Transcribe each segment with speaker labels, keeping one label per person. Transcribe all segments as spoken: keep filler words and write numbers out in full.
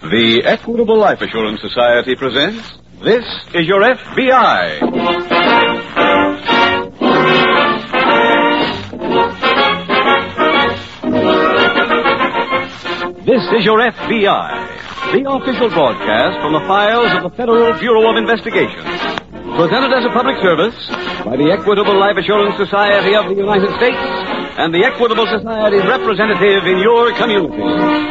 Speaker 1: The Equitable Life Assurance Society presents This is Your F B I. This is Your F B I, the official broadcast from the files of the Federal Bureau of Investigation. Presented as a public service by the Equitable Life Assurance Society of the United States and the Equitable Society's representative in your community.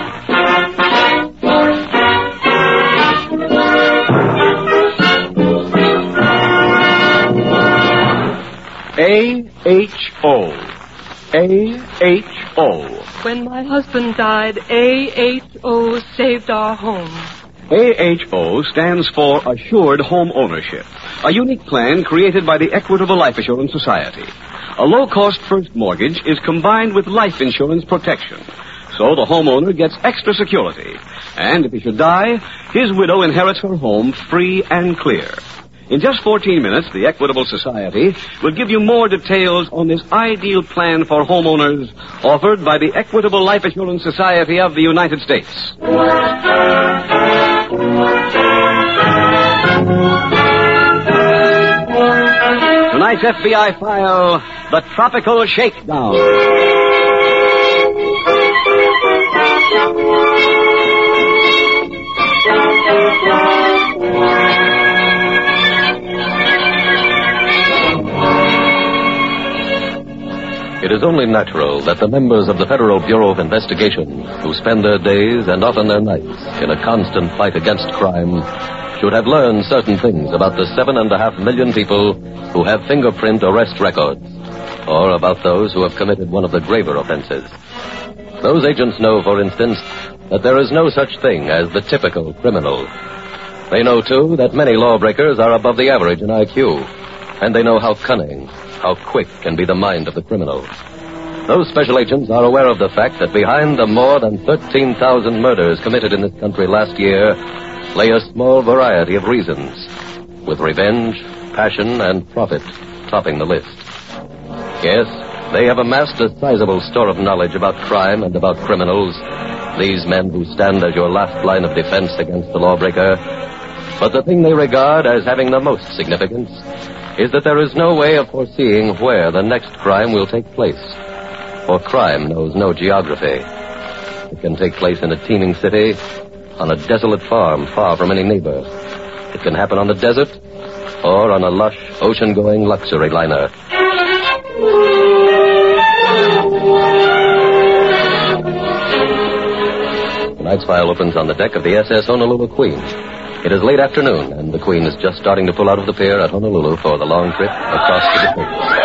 Speaker 1: A H O. A H O.
Speaker 2: When my husband died, A H O saved our home.
Speaker 1: A H O stands for Assured Home Ownership, a unique plan created by the Equitable Life Assurance Society. A low-cost first mortgage is combined with life insurance protection, so the homeowner gets extra security. And if he should die, his widow inherits her home free and clear. In just fourteen minutes, the Equitable Society will give you more details on this ideal plan for homeowners offered by the Equitable Life Assurance Society of the United States. Tonight's F B I file, The Tropical Shakedown.
Speaker 3: It is only natural that the members of the Federal Bureau of Investigation, who spend their days and often their nights in a constant fight against crime, should have learned certain things about the seven and a half million people who have fingerprint arrest records, or about those who have committed one of the graver offenses. Those agents know, for instance, that there is no such thing as the typical criminal. They know, too, that many lawbreakers are above the average in I Q, and they know how cunning, how quick can be the mind of the criminal. Those special agents are aware of the fact that behind the more than thirteen thousand murders committed in this country last year lay a small variety of reasons, with revenge, passion, and profit topping the list. Yes, they have amassed a sizable store of knowledge about crime and about criminals, these men who stand as your last line of defense against the lawbreaker. But the thing they regard as having the most significance is that there is no way of foreseeing where the next crime will take place. For crime knows no geography. It can take place in a teeming city, on a desolate farm far from any neighbor. It can happen on the desert, or on a lush, ocean-going luxury liner. Tonight's file opens on the deck of the S S Honolulu Queen. It is late afternoon, and the Queen is just starting to pull out of the pier at Honolulu for the long trip across the Pacific.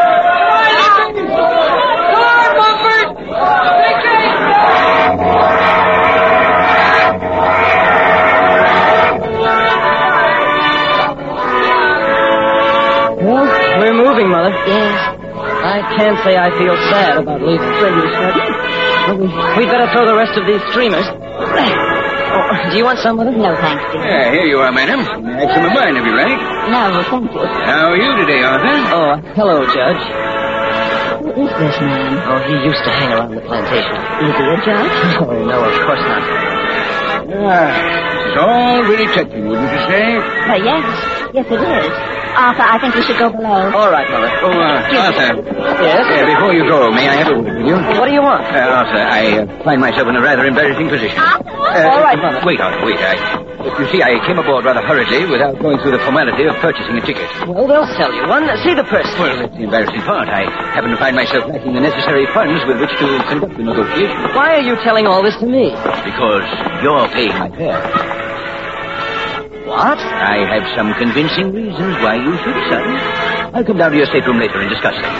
Speaker 4: Well, we're moving, Mother. Yes. I can't say I feel sad about leaving Freddie Sutton. Well, we, we'd better throw the rest of these streamers. Oh, do you want some, Mother?
Speaker 5: No, thanks, dear.
Speaker 6: Yeah, here you are, madam. Have some of mine if you like.
Speaker 5: No, thank you.
Speaker 6: How are you today, Arthur?
Speaker 4: Oh, hello, Judge.
Speaker 5: Who is this man?
Speaker 4: Oh, he used to hang around the plantation.
Speaker 5: Is he a judge?
Speaker 4: Oh, no, of course not.
Speaker 6: Ah, this is all really touching, wouldn't you say?
Speaker 5: Well, yes. Yes, it is. Arthur, I think we should go below.
Speaker 4: All right, Mother.
Speaker 6: Oh, uh, Arthur.
Speaker 4: Yes?
Speaker 6: Uh, before you go, may I have a word with you?
Speaker 4: What do you want?
Speaker 6: Uh, Arthur, I uh, find myself in a rather embarrassing position.
Speaker 5: Arthur?
Speaker 6: Uh,
Speaker 4: All right, Mother.
Speaker 6: Wait, Arthur, wait. I, you see, I came aboard rather hurriedly without going through the formality of purchasing a ticket.
Speaker 4: Well, they'll sell you one. See the person.
Speaker 6: Well, that's the embarrassing part. I happen to find myself lacking the necessary funds with which to conduct the negotiation.
Speaker 4: Why are you telling all this to me?
Speaker 6: Because you're paying my fare.
Speaker 4: What?
Speaker 6: I have some convincing reasons why you should, son. I'll come down to your stateroom later and discuss them.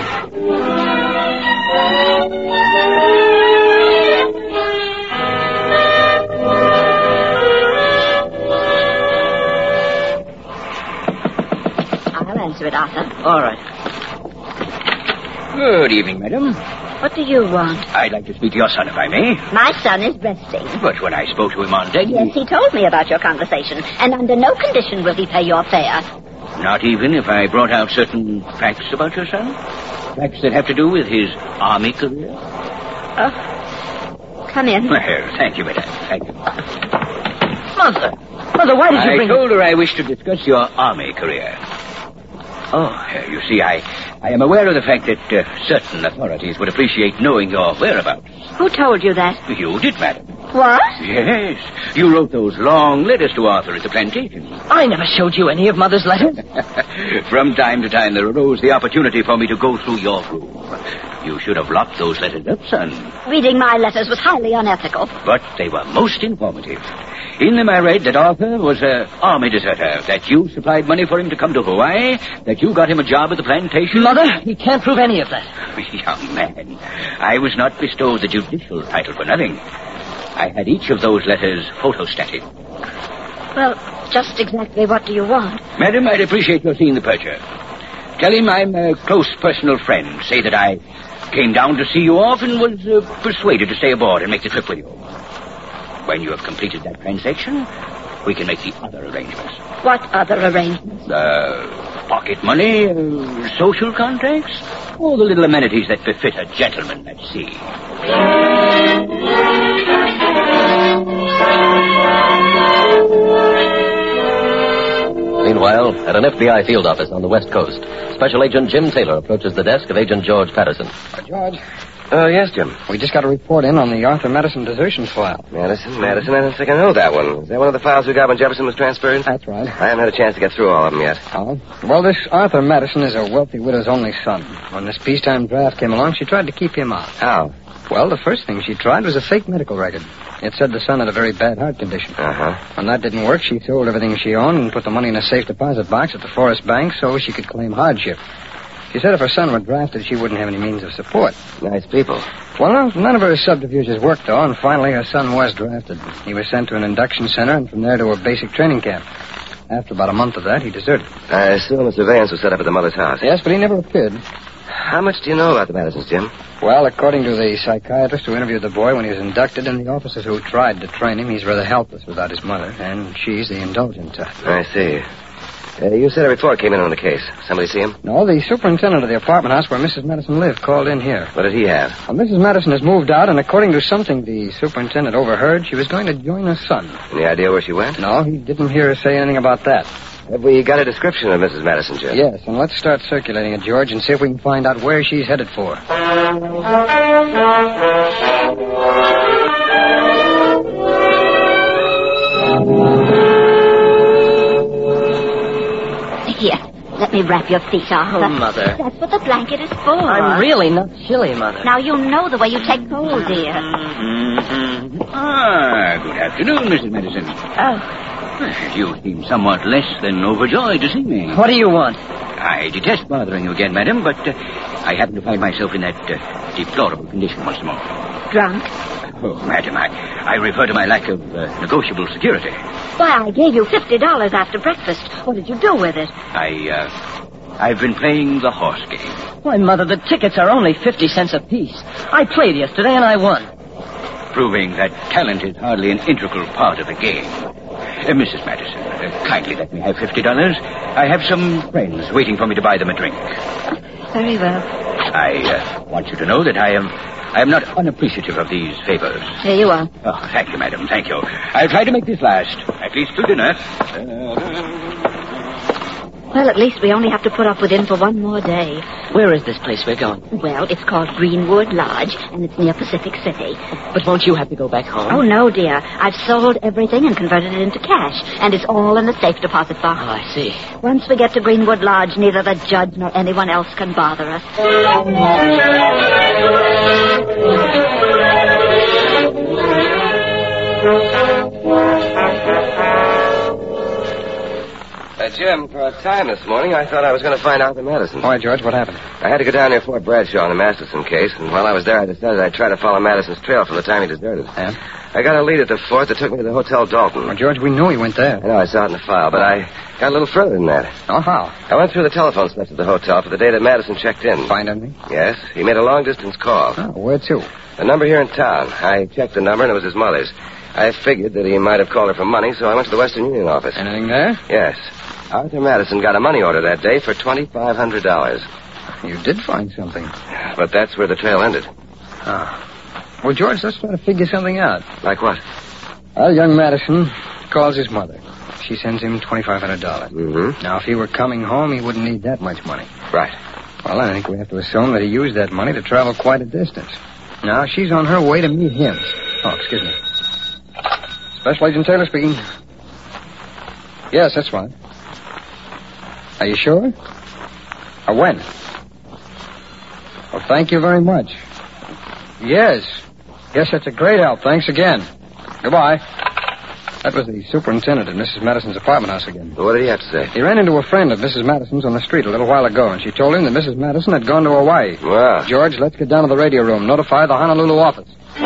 Speaker 5: I'll answer it, Arthur.
Speaker 4: All right.
Speaker 6: Good evening, madam.
Speaker 5: What do you want?
Speaker 6: I'd like to speak to your son, if I may.
Speaker 5: My son is resting.
Speaker 6: But when I spoke to him on deck...
Speaker 5: Yes, he told me about your conversation, and under no condition will he pay your fare.
Speaker 6: Not even if I brought out certain facts about your son? Facts that have to do with his army career?
Speaker 5: Oh, come in.
Speaker 6: Well, thank you, madam. Thank you.
Speaker 4: Mother! Mother, why did you
Speaker 6: I
Speaker 4: bring...
Speaker 6: told her I wished to discuss your army career. Oh, uh, you see, I, I am aware of the fact that uh, certain authorities would appreciate knowing your whereabouts.
Speaker 5: Who told you that?
Speaker 6: You did, madam.
Speaker 5: What?
Speaker 6: Yes. You wrote those long letters to Arthur at the plantation.
Speaker 4: I never showed you any of Mother's letters.
Speaker 6: From time to time, there arose the opportunity for me to go through your room. You should have locked those letters up, son.
Speaker 5: Reading my letters was highly unethical.
Speaker 6: But they were most informative. In them I read that Arthur was an army deserter, that you supplied money for him to come to Hawaii, that you got him a job at the plantation.
Speaker 4: Mother, he can't prove any of that.
Speaker 6: Young man, I was not bestowed the judicial title for nothing. I had each of those letters photostated.
Speaker 5: Well, just exactly what do you want?
Speaker 6: Madam, I'd appreciate your seeing the purcher. Tell him I'm a close personal friend. Say that I came down to see you off and was uh, persuaded to stay aboard and make the trip with you. When you have completed that transaction, we can make the other arrangements.
Speaker 5: What other arrangements?
Speaker 6: Uh, pocket money, uh, social contacts, all the little amenities that befit a gentleman at sea.
Speaker 3: Meanwhile, at an F B I field office on the West Coast, Special Agent Jim Taylor approaches the desk of Agent George Patterson.
Speaker 7: Uh, George?
Speaker 8: Oh, yes, Jim.
Speaker 7: We just got a report in on the Arthur Madison desertion file.
Speaker 8: Madison, Madison, I don't think I know that one. Is that one of the files we got when Jefferson was transferred?
Speaker 7: That's right.
Speaker 8: I haven't had a chance to get through all of them yet.
Speaker 7: Oh? Well, this Arthur Madison is a wealthy widow's only son. When this peacetime draft came along, she tried to keep him out.
Speaker 8: How?
Speaker 7: Well, the first thing she tried was a fake medical record. It said the son had a very bad heart condition.
Speaker 8: Uh-huh.
Speaker 7: When that didn't work, she sold everything she owned and put the money in a safe deposit box at the Forest Bank so she could claim hardship. She said if her son were drafted, she wouldn't have any means of support.
Speaker 8: Nice people.
Speaker 7: Well, none of her subterfuges worked, though, and finally her son was drafted. He was sent to an induction center and from there to a basic training camp. After about a month of that, he deserted.
Speaker 8: I assume a surveillance was set up at the mother's house.
Speaker 7: Yes, but he never appeared.
Speaker 8: How much do you know about the Madisons, Jim?
Speaker 7: Well, according to the psychiatrist who interviewed the boy when he was inducted and the officers who tried to train him, he's rather helpless without his mother, and she's the indulgent type.
Speaker 8: I see. Uh, you said a report came in on the case. Somebody see him?
Speaker 7: No, the superintendent of the apartment house where Missus Madison lived called in here.
Speaker 8: What did he have?
Speaker 7: Well, Missus Madison has moved out, and according to something the superintendent overheard, she was going to join her son.
Speaker 8: Any idea where she went?
Speaker 7: No, he didn't hear her say anything about that.
Speaker 8: Have we got a description of Missus Madison, Jim?
Speaker 7: Yes, and let's start circulating it, George, and see if we can find out where she's headed for.
Speaker 5: Here, let me wrap your feet, Arthur.
Speaker 4: Oh, Mother.
Speaker 5: That's what the blanket is for.
Speaker 4: I'm really not chilly, Mother.
Speaker 5: Now, you know the way you take cold, dear.
Speaker 6: Mm-hmm. Ah, good afternoon, Missus Madison.
Speaker 5: Oh.
Speaker 6: You seem somewhat less than overjoyed to see me.
Speaker 4: What do you want?
Speaker 6: I detest bothering you again, madam, but uh, I happen to find myself in that uh, deplorable condition once more.
Speaker 5: Drunk?
Speaker 6: Oh, madam, I, I refer to my lack of uh, negotiable security.
Speaker 5: Why, I gave you fifty dollars after breakfast. What did you do with it?
Speaker 6: I, uh, I've been playing the horse game.
Speaker 4: Why, Mother, the tickets are only fifty cents apiece. I played yesterday and I won.
Speaker 6: Proving that talent is hardly an integral part of the game. Uh, Missus Madison, uh, kindly let me have fifty dollars. I have some friends waiting for me to buy them a drink.
Speaker 5: Very well.
Speaker 6: I uh, want you to know that I am I am not unappreciative of these favors.
Speaker 5: Here you are.
Speaker 6: Oh, thank you, madam, thank you. I'll try to make this last, at least till dinner. Uh,
Speaker 5: Well, at least we only have to put up with him for one more day.
Speaker 4: Where is this place we're going?
Speaker 5: Well, it's called Greenwood Lodge, and it's near Pacific City.
Speaker 4: But won't you have to go back home?
Speaker 5: Oh, no, dear. I've sold everything and converted it into cash, and it's all in the safe deposit box.
Speaker 4: Oh, I see.
Speaker 5: Once we get to Greenwood Lodge, neither the judge nor anyone else can bother us.
Speaker 8: Uh, Jim, for a time this morning, I thought I was going to find out the Madison.
Speaker 7: Why, George, what happened?
Speaker 8: I had to go down near Fort Bradshaw on the Masterson case, and while I was there, I decided I'd try to follow Madison's trail from the time he deserted.
Speaker 7: Yeah?
Speaker 8: I got a lead at the fort that took me to the Hotel Dalton.
Speaker 7: Well, George, we knew he went there.
Speaker 8: I know, I saw it in the file, but I got a little further than that.
Speaker 7: Oh, how?
Speaker 8: I went through the telephone slips at the hotel for the day that Madison checked in.
Speaker 7: Find anything?
Speaker 8: Yes, he made a long-distance call.
Speaker 7: Oh, where to?
Speaker 8: A number here in town. I checked the number, and it was his mother's. I figured that he might have called her for money, so I went to the Western Union office.
Speaker 7: Anything there?
Speaker 8: Yes. Arthur Madison got a money order that day for twenty-five hundred dollars.
Speaker 7: You did find something.
Speaker 8: But that's where the trail ended.
Speaker 7: Ah. Well, George, let's try to figure something out.
Speaker 8: Like what?
Speaker 7: Well, young Madison calls his mother. She sends him twenty-five hundred dollars.
Speaker 8: Mm-hmm.
Speaker 7: Now, if he were coming home, he wouldn't need that much money.
Speaker 8: Right.
Speaker 7: Well, I think we have to assume that he used that money to travel quite a distance. Now, she's on her way to meet him. Oh, excuse me. Special Agent Taylor speaking. Yes, that's right. Are you sure? Or when? Well, thank you very much. Yes. Yes, that's a great help. Thanks again. Goodbye. That was the superintendent at Missus Madison's apartment house again.
Speaker 8: What did he have to say?
Speaker 7: He ran into a friend of Missus Madison's on the street a little while ago, and she told him that Missus Madison had gone to Hawaii.
Speaker 8: Well.
Speaker 7: George, let's get down to the radio room. Notify the Honolulu office.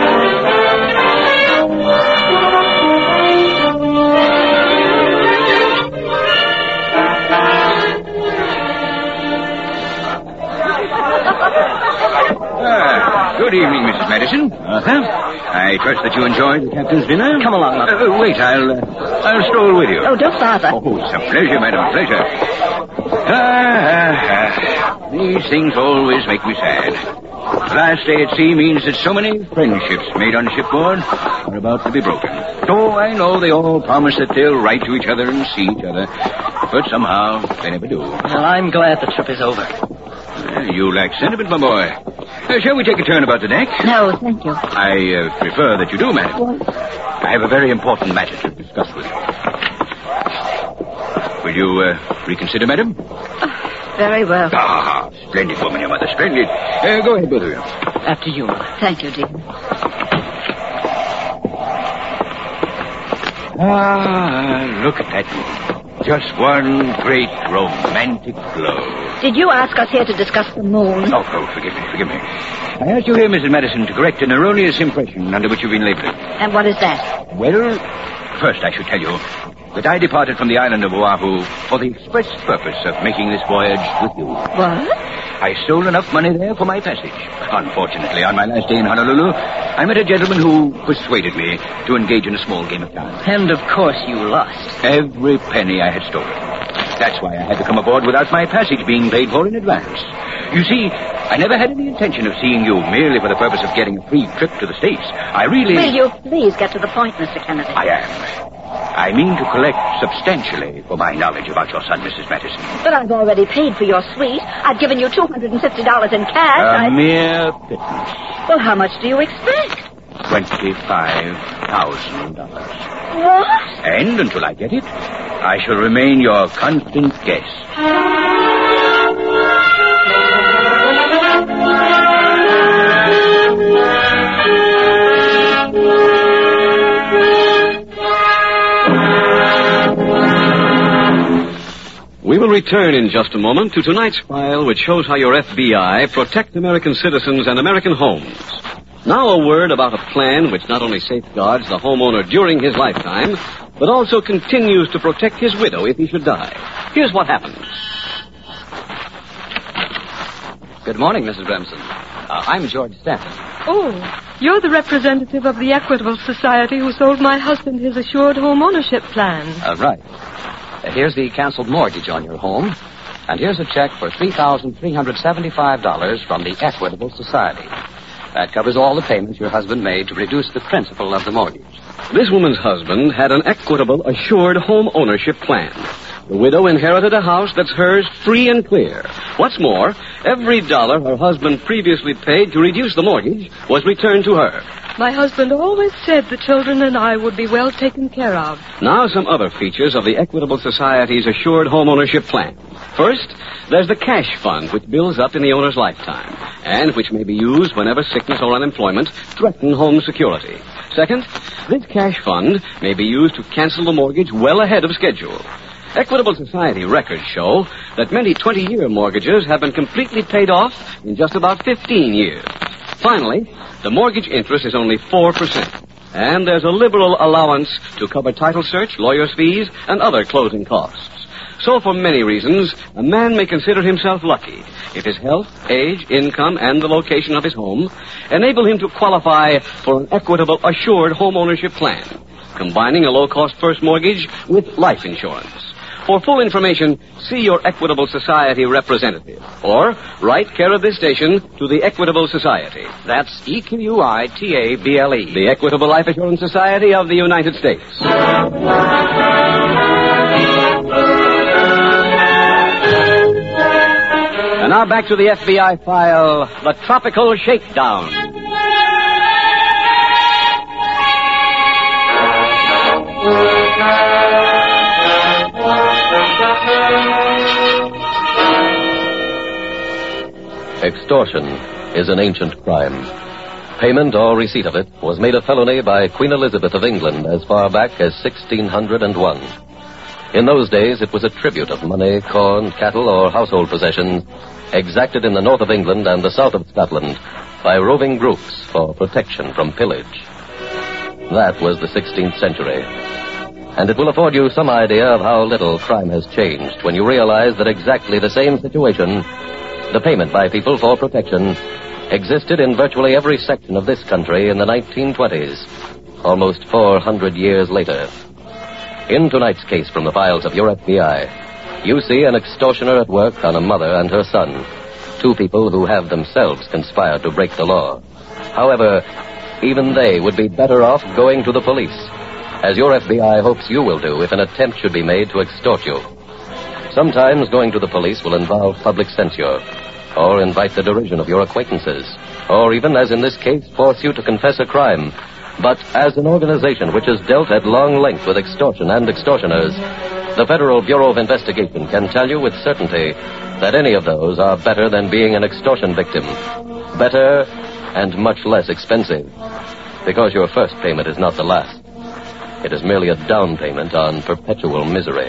Speaker 6: Ah, good evening, Missus Madison. Uh-huh. I trust that you enjoyed the captain's dinner.
Speaker 4: Come along, Mother.
Speaker 6: Uh, wait, I'll, uh, I'll stroll with you.
Speaker 5: Oh, don't bother.
Speaker 6: Oh, it's a pleasure, madam, a pleasure. Ah, ah, ah. These things always make me sad. The last day at sea means that so many friendships made on shipboard are about to be broken. Oh, I know they all promise that they'll write to each other and see each other, but somehow they never do.
Speaker 4: Well, I'm glad the trip is over.
Speaker 6: Uh, you lack sentiment, my boy. Uh, shall we take a turn about the deck?
Speaker 5: No, thank you.
Speaker 6: I uh, prefer that you do, madam.
Speaker 5: What?
Speaker 6: I have a very important matter to discuss with you. Will you uh, reconsider, madam?
Speaker 5: Very well.
Speaker 6: Ah, splendid woman, your mother, splendid. Uh, go ahead, both of you.
Speaker 4: After you, Mother.
Speaker 5: Thank you, dear.
Speaker 6: Ah, look at that. Just one great romantic glow.
Speaker 5: Did you ask us here to discuss the moon?
Speaker 6: Oh, oh, forgive me, forgive me. I asked you here, Missus Madison, to correct an erroneous impression under which you've been laboring.
Speaker 5: And what is that?
Speaker 6: Well, first I should tell you that I departed from the island of Oahu for the express purpose of making this voyage with you.
Speaker 5: What?
Speaker 6: I stole enough money there for my passage. Unfortunately, on my last day in Honolulu, I met a gentleman who persuaded me to engage in a small game of chance.
Speaker 4: And, of course, you lost.
Speaker 6: Every penny I had stolen. That's why I had to come aboard without my passage being paid for in advance. You see, I never had any intention of seeing you merely for the purpose of getting a free trip to the States. I really...
Speaker 5: Will you please get to the point, Mister Kennedy?
Speaker 6: I am. I mean to collect substantially for my knowledge about your son, Missus Madison.
Speaker 5: But I've already paid for your suite. I've given you two hundred fifty dollars in cash.
Speaker 6: A
Speaker 5: I...
Speaker 6: mere pittance.
Speaker 5: Well, how much do you expect?
Speaker 6: Twenty-five thousand dollars.
Speaker 5: What?
Speaker 6: And until I get it, I shall remain your constant guest.
Speaker 1: We will return in just a moment to tonight's file, which shows how your F B I protects American citizens and American homes. Now a word about a plan which not only safeguards the homeowner during his lifetime, but also continues to protect his widow if he should die. Here's what happens.
Speaker 9: Good morning, Missus Remsen. Uh, I'm George Stanton.
Speaker 2: Oh, you're the representative of the Equitable Society who sold my husband his assured home ownership plan.
Speaker 9: Uh, right. Uh, here's the canceled mortgage on your home. And here's a check for three thousand three hundred seventy-five dollars from the Equitable Society. That covers all the payments your husband made to reduce the principal of the mortgage.
Speaker 1: This woman's husband had an Equitable assured home ownership plan. The widow inherited a house that's hers free and clear. What's more, every dollar her husband previously paid to reduce the mortgage was returned to her.
Speaker 2: My husband always said the children and I would be well taken care of.
Speaker 1: Now some other features of the Equitable Society's assured home ownership plan. First, there's the cash fund, which builds up in the owner's lifetime, and which may be used whenever sickness or unemployment threaten home security. Second, this cash fund may be used to cancel the mortgage well ahead of schedule. Equitable Society records show that many twenty-year mortgages have been completely paid off in just about fifteen years. Finally, the mortgage interest is only four percent. And there's a liberal allowance to cover title search, lawyer's fees, and other closing costs. So for many reasons, a man may consider himself lucky if his health, age, income, and the location of his home enable him to qualify for an Equitable assured home ownership plan, combining a low-cost first mortgage with life insurance. For full information, see your Equitable Society representative, or write care of this station to the Equitable Society.
Speaker 9: That's E Q U I T A B L E.
Speaker 1: The Equitable Life Assurance Society of the United States. now back to the F B I file, The Tropical Shakedown.
Speaker 3: Extortion is an ancient crime. Payment or receipt of it was made a felony by Queen Elizabeth of England as far back as sixteen hundred one. In those days, it was a tribute of money, corn, cattle, or household possessions exacted in the north of England and the south of Scotland by roving groups for protection from pillage. That was the sixteenth century. And it will afford you some idea of how little crime has changed when you realize that exactly the same situation, the payment by people for protection, existed in virtually every section of this country in the nineteen twenties, almost four hundred years later. In tonight's case from the files of your F B I, you see an extortioner at work on a mother and her son, two people who have themselves conspired to break the law. However, even they would be better off going to the police, as your F B I hopes you will do if an attempt should be made to extort you. Sometimes going to the police will involve public censure, or invite the derision of your acquaintances, or even, as in this case, force you to confess a crime. But as an organization which has dealt at long length with extortion and extortioners, the Federal Bureau of Investigation can tell you with certainty that any of those are better than being an extortion victim. Better and much less expensive. Because your first payment is not the last. It is merely a down payment on perpetual misery.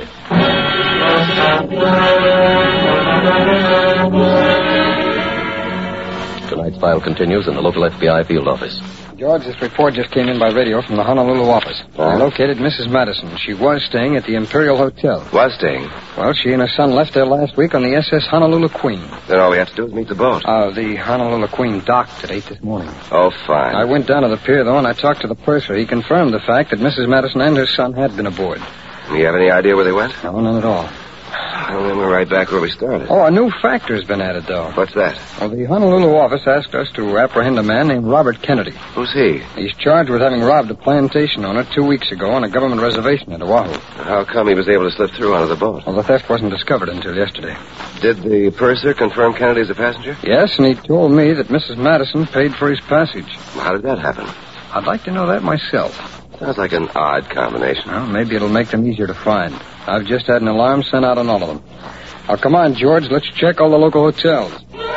Speaker 3: Tonight's file continues in the local F B I field office.
Speaker 7: George, this report just came in by radio from the Honolulu office.
Speaker 8: Oh.
Speaker 7: I located Missus Madison. She was staying at the Imperial Hotel.
Speaker 8: Was staying?
Speaker 7: Well, she and her son left there last week on the S S Honolulu Queen.
Speaker 8: Then all we have to do is meet the boat.
Speaker 7: Uh, the Honolulu Queen docked at eight this morning.
Speaker 8: Oh, fine.
Speaker 7: I went down to the pier, though, and I talked to the purser. He confirmed the fact that Missus Madison and her son had been aboard.
Speaker 8: Do you have any idea where they went?
Speaker 7: No, none at all.
Speaker 8: Well, then we're right back where we started.
Speaker 7: Oh, a new factor's been added, though.
Speaker 8: What's that?
Speaker 7: Well, the Honolulu office asked us to apprehend a man named Robert Kennedy.
Speaker 8: Who's he?
Speaker 7: He's charged with having robbed a plantation owner two weeks ago on a government reservation at Oahu.
Speaker 8: How come he was able to slip through onto the boat?
Speaker 7: Well, the theft wasn't discovered until yesterday.
Speaker 8: Did the purser confirm Kennedy as a passenger?
Speaker 7: Yes, and he told me that Missus Madison paid for his passage.
Speaker 8: Well, how did that happen?
Speaker 7: I'd like to know that myself.
Speaker 8: Sounds like an odd combination.
Speaker 7: Well, maybe it'll make them easier to find. I've just had an alarm sent out on all of them. Now, come on, George. Let's check all the local hotels.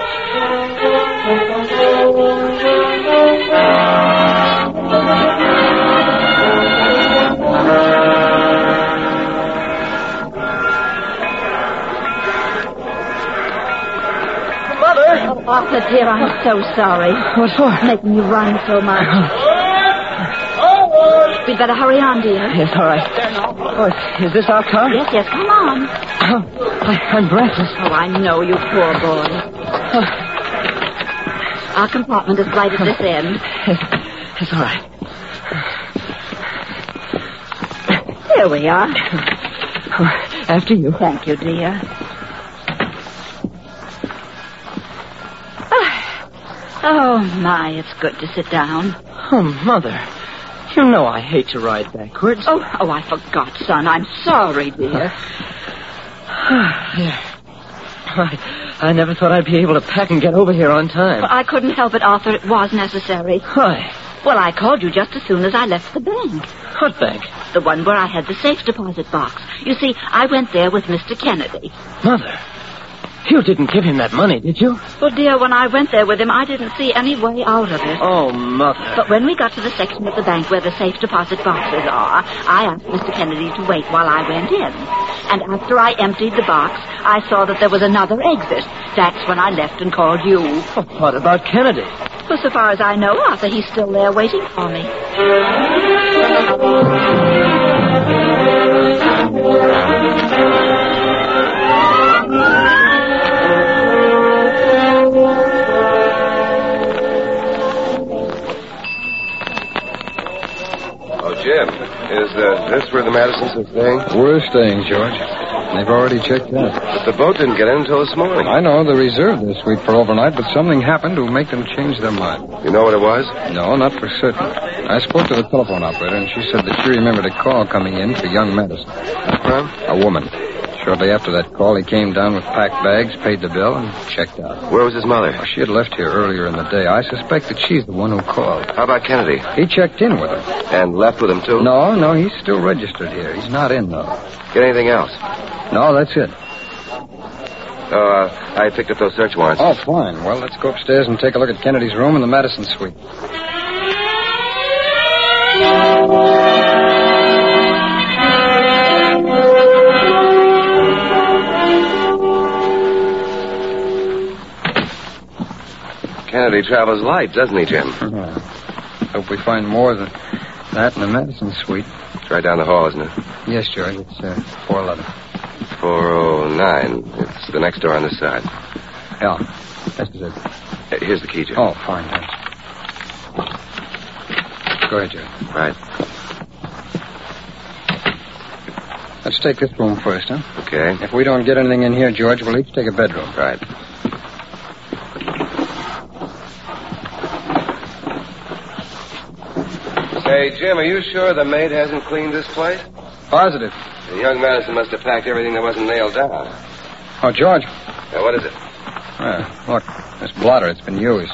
Speaker 5: Mother! Oh, Arthur, dear, I'm so sorry.
Speaker 4: What for?
Speaker 5: Making you run so much. We'd better hurry on, dear.
Speaker 4: Yes, all right. Oh, is this our car?
Speaker 5: Yes, yes, come on.
Speaker 4: Oh, I, I'm breathless.
Speaker 5: Oh, I know, you poor boy.
Speaker 4: Oh.
Speaker 5: Our compartment is right at this end.
Speaker 4: It's all right.
Speaker 5: Here we are.
Speaker 4: Oh, after you.
Speaker 5: Thank you, dear. Oh, my, it's good to sit down.
Speaker 4: Oh, Mother. You know I hate to ride backwards.
Speaker 5: Oh, oh, I forgot, son. I'm sorry, dear.
Speaker 4: Yeah. I, I never thought I'd be able to pack and get over here on time.
Speaker 5: Well, I couldn't help it, Arthur. It was necessary.
Speaker 4: Why?
Speaker 5: Well, I called you just as soon as I left the bank.
Speaker 4: What bank?
Speaker 5: The one where I had the safe deposit box. You see, I went there with Mister Kennedy.
Speaker 4: Mother, you didn't give him that money, did you?
Speaker 5: Well, dear, when I went there with him, I didn't see any way out of it.
Speaker 4: Oh, Mother.
Speaker 5: But when we got to the section of the bank where the safe deposit boxes are, I asked Mister Kennedy to wait while I went in. And after I emptied the box, I saw that there was another exit. That's when I left and called you.
Speaker 4: Well, what about Kennedy?
Speaker 5: Well, so far as I know, Arthur, he's still there waiting for me.
Speaker 8: Jim, is uh, this where the Madisons are staying?
Speaker 7: We're staying, George. They've already checked out.
Speaker 8: But the boat didn't get in until this morning.
Speaker 7: I know they reserved this suite for overnight, but something happened to make them change their mind.
Speaker 8: You know what it was?
Speaker 7: No, not for certain. I spoke to the telephone operator, and she said that she remembered a call coming in for young Madison.
Speaker 8: From?
Speaker 7: A woman. Shortly after that call, he came down with packed bags, paid the bill, and checked out.
Speaker 8: Where was his mother?
Speaker 7: Well, she had left here earlier in the day. I suspect that she's the one who called.
Speaker 8: How about Kennedy?
Speaker 7: He checked in with her.
Speaker 8: And left with him, too?
Speaker 7: No, no, he's still registered here. He's not in, though.
Speaker 8: Get anything else?
Speaker 7: No, that's it.
Speaker 8: Oh, uh, I picked up those search warrants.
Speaker 7: Oh, fine. Well, let's go upstairs and take a look at Kennedy's room in the Madison suite.
Speaker 8: Kennedy travels light, doesn't he, Jim?
Speaker 7: Yeah. Hope we find more than that in the Madison suite.
Speaker 8: It's right down the hall, isn't it?
Speaker 7: Yes, George. It's uh, four eleven.
Speaker 8: four oh nine. It's the next door on this side.
Speaker 7: Yeah, this is it.
Speaker 8: Uh, here's the key, Jim.
Speaker 7: Oh, fine, thanks. Go ahead, George.
Speaker 8: Right.
Speaker 7: Let's take this room first, huh?
Speaker 8: Okay.
Speaker 7: If we don't get anything in here, George, we'll each take a bedroom.
Speaker 8: Right. Say, Jim, are you sure the maid hasn't cleaned this place?
Speaker 7: Positive.
Speaker 8: The young Madison must have packed everything that wasn't nailed down.
Speaker 7: Oh, George.
Speaker 8: Now, what is it?
Speaker 7: Uh, look, this blotter, it's been used.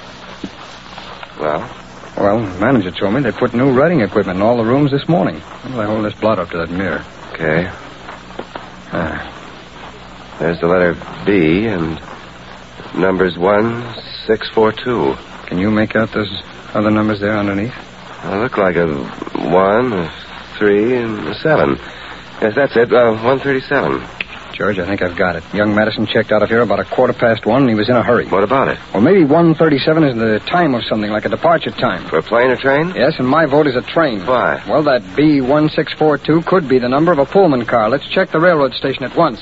Speaker 8: Well?
Speaker 7: Well, the manager told me they put new writing equipment in all the rooms this morning. Well, I hold this blotter up to that mirror.
Speaker 8: Okay.
Speaker 7: Ah.
Speaker 8: There's the letter B and numbers one, six, four, two.
Speaker 7: Can you make out those other numbers there underneath?
Speaker 8: They look like a one, a three, and a seven. Yes, that's it. Uh, one thirty-seven.
Speaker 7: George, I think I've got it. Young Madison checked out of here about a quarter past one, and he was in a hurry.
Speaker 8: What about it?
Speaker 7: Well, maybe one thirty-seven is the time of something, like a departure time.
Speaker 8: For a plane or train?
Speaker 7: Yes, and my vote is a train.
Speaker 8: Why?
Speaker 7: Well, that B one six four two could be the number of a Pullman car. Let's check the railroad station at once.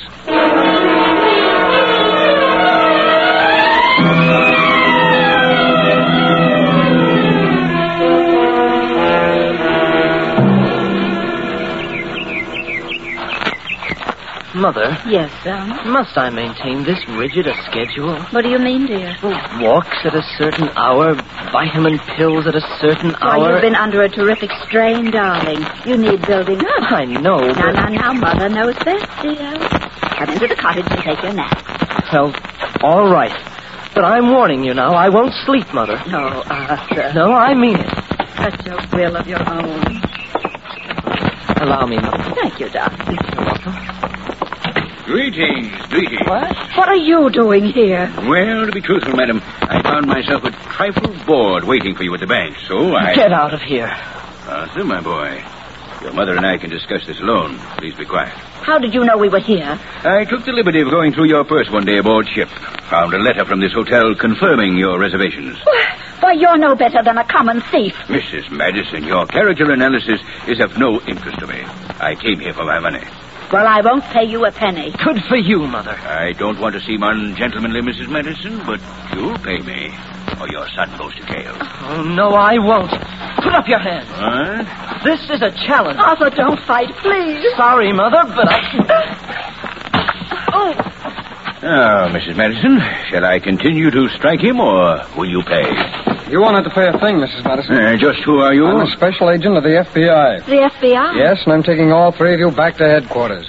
Speaker 4: Mother.
Speaker 5: Yes, son?
Speaker 4: Must I maintain this rigid a schedule?
Speaker 5: What do you mean, dear?
Speaker 4: Walks at a certain hour, vitamin pills at a certain
Speaker 5: Why,
Speaker 4: hour.
Speaker 5: you've been under a terrific strain, darling. You need building up.
Speaker 4: I know,
Speaker 5: Now,
Speaker 4: but...
Speaker 5: now, now, Mother knows best, dear. Come into the cottage and take your nap.
Speaker 4: Well, all right. But I'm warning you now, I won't sleep, Mother.
Speaker 5: No, Arthur.
Speaker 4: No, I mean it.
Speaker 5: Such a will of your own.
Speaker 4: Allow me, Mother.
Speaker 5: Thank you, darling.
Speaker 4: You're welcome.
Speaker 6: Greetings, greetings.
Speaker 5: What? What are you doing here?
Speaker 6: Well, to be truthful, madam, I found myself a trifle bored waiting for you at the bank, so I...
Speaker 4: Get out of here.
Speaker 6: Arthur, my boy, your mother and I can discuss this alone. Please be quiet.
Speaker 5: How did you know we were here?
Speaker 6: I took the liberty of going through your purse one day aboard ship. Found a letter from this hotel confirming your reservations.
Speaker 5: Why, you're no better than a common thief.
Speaker 6: Missus Madison, your character analysis is of no interest to me. I came here for my money.
Speaker 5: Well, I won't pay you a penny.
Speaker 4: Good for you, Mother.
Speaker 6: I don't want to seem ungentlemanly, Missus Madison, but you'll pay me, or your son goes to jail.
Speaker 4: Oh, no, I won't. Put up your hands.
Speaker 6: What?
Speaker 4: This is a challenge.
Speaker 5: Arthur, don't fight, please.
Speaker 4: Sorry, Mother, but I...
Speaker 5: Oh.
Speaker 6: Now, Missus Madison, shall I continue to strike him, or will you pay?
Speaker 7: You won't have to pay a thing, Missus Madison.
Speaker 6: Uh, just who are you?
Speaker 7: I'm a special agent of the F B I.
Speaker 5: The F B I?
Speaker 7: Yes, and I'm taking all three of you back to headquarters.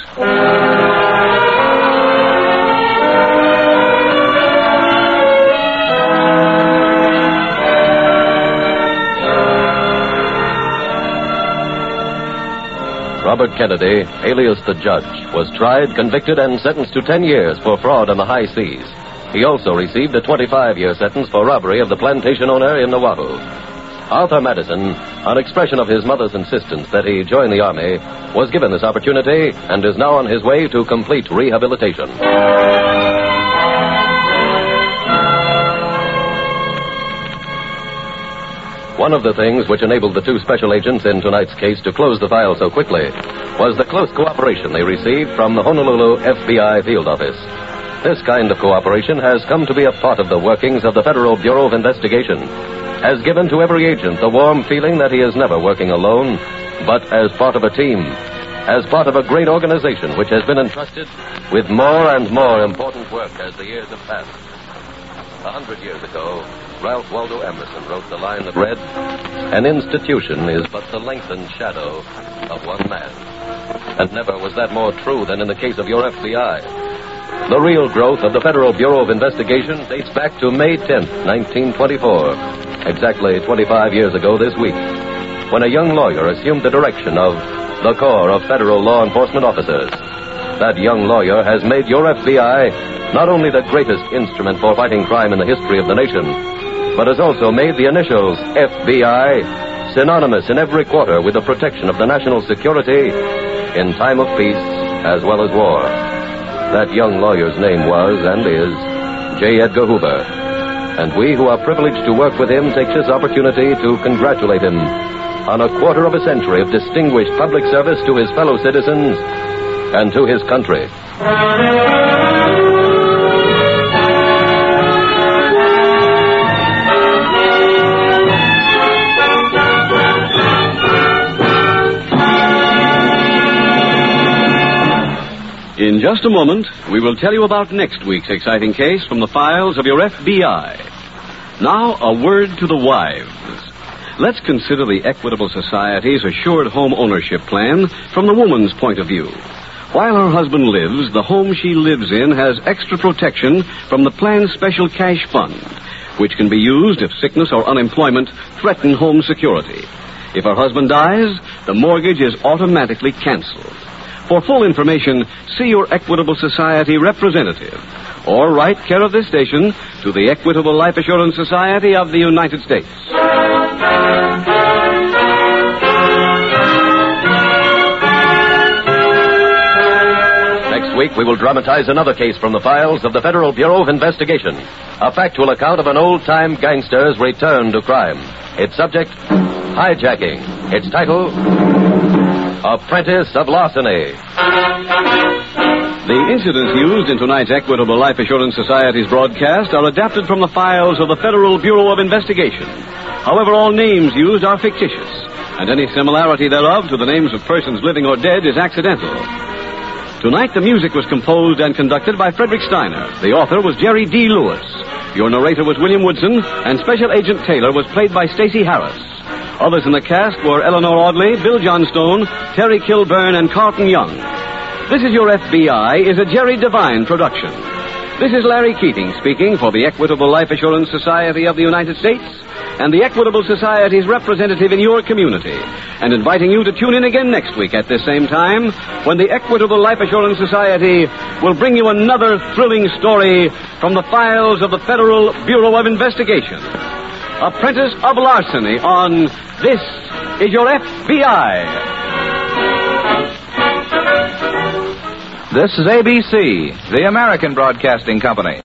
Speaker 3: Robert Kennedy, alias the Judge, was tried, convicted, and sentenced to ten years for fraud on the high seas. He also received a twenty-five-year sentence for robbery of the plantation owner in Oahu. Arthur Madison, on expression of his mother's insistence that he join the Army, was given this opportunity and is now on his way to complete rehabilitation. One of the things which enabled the two special agents in tonight's case to close the file so quickly was the close cooperation they received from the Honolulu F B I field office. This kind of cooperation has come to be a part of the workings of the Federal Bureau of Investigation, has given to every agent the warm feeling that he is never working alone, but as part of a team, as part of a great organization which has been entrusted with more and more important work as the years have passed. A hundred years ago, Ralph Waldo Emerson wrote the line that read, "An institution is but the lengthened shadow of one man." And never was that more true than in the case of your F B I. The real growth of the Federal Bureau of Investigation dates back to May tenth, nineteen twenty-four, exactly twenty-five years ago this week, when a young lawyer assumed the direction of the Corps of Federal Law Enforcement Officers. That young lawyer has made your F B I not only the greatest instrument for fighting crime in the history of the nation, but has also made the initials F B I synonymous in every quarter with the protection of the national security in time of peace as well as war. That young lawyer's name was and is J. Edgar Hoover. And we who are privileged to work with him take this opportunity to congratulate him on a quarter of a century of distinguished public service to his fellow citizens and to his country.
Speaker 1: In just a moment, we will tell you about next week's exciting case from the files of your F B I. Now, a word to the wives. Let's consider the Equitable Society's Assured Home Ownership Plan from the woman's point of view. While her husband lives, the home she lives in has extra protection from the plan's special cash fund, which can be used if sickness or unemployment threaten home security. If her husband dies, the mortgage is automatically canceled. For full information, see your Equitable Society representative or write care of this station to the Equitable Life Assurance Society of the United States.
Speaker 3: Next week, we will dramatize another case from the files of the Federal Bureau of Investigation. A factual account of an old-time gangster's return to crime. Its subject, hijacking. Its title, Apprentice of Larceny.
Speaker 1: The incidents used in tonight's Equitable Life Assurance Society's broadcast are adapted from the files of the Federal Bureau of Investigation. However, all names used are fictitious, and any similarity thereof to the names of persons living or dead is accidental. Tonight, the music was composed and conducted by Frederick Steiner. The author was Jerry D. Lewis. Your narrator was William Woodson, and Special Agent Taylor was played by Stacey Harris. Others in the cast were Eleanor Audley, Bill Johnstone, Terry Kilburn, and Carlton Young. This Is Your F B I is a Jerry Devine production. This is Larry Keating speaking for the Equitable Life Assurance Society of the United States and the Equitable Society's representative in your community, and inviting you to tune in again next week at this same time when the Equitable Life Assurance Society will bring you another thrilling story from the files of the Federal Bureau of Investigation. Apprentice of Larceny on This Is Your F B I.
Speaker 10: This is A B C, the American Broadcasting Company.